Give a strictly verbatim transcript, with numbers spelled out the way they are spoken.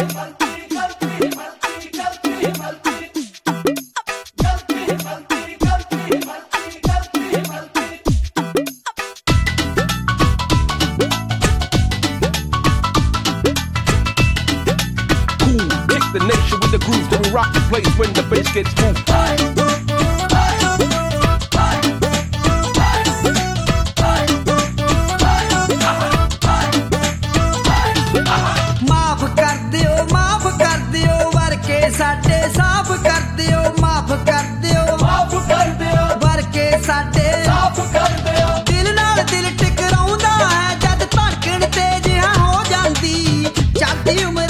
The nation with the grooves that will rock the place when the bass gets moved. माफ कर दियो माफ कर दियो वर्के साडे साफ कर दियो माफ कर दियो माफ कर दियो वर्के साडे साफ कर दियो दिल नाल दिल टकराउंदा है जद धड़कन तेज हो जांदी चलदी उम्र